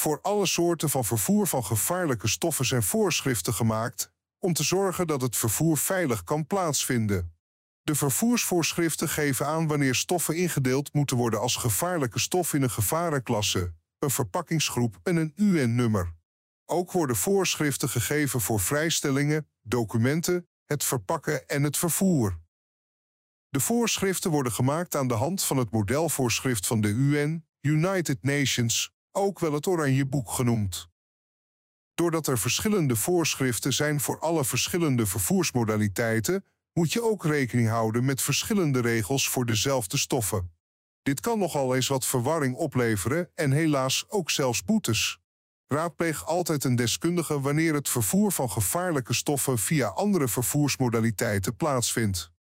Voor alle soorten van vervoer van gevaarlijke stoffen zijn voorschriften gemaakt om te zorgen dat het vervoer veilig kan plaatsvinden. De vervoersvoorschriften geven aan wanneer stoffen ingedeeld moeten worden als gevaarlijke stof in een gevarenklasse, een verpakkingsgroep en een UN-nummer. Ook worden voorschriften gegeven voor vrijstellingen, documenten, het verpakken en het vervoer. De voorschriften worden gemaakt aan de hand van het modelvoorschrift van de UN, United Nations, ook wel het Oranje Boek genoemd. Doordat er verschillende voorschriften zijn voor alle verschillende vervoersmodaliteiten, moet je ook rekening houden met verschillende regels voor dezelfde stoffen. Dit kan nogal eens wat verwarring opleveren en helaas ook zelfs boetes. Raadpleeg altijd een deskundige wanneer het vervoer van gevaarlijke stoffen via andere vervoersmodaliteiten plaatsvindt.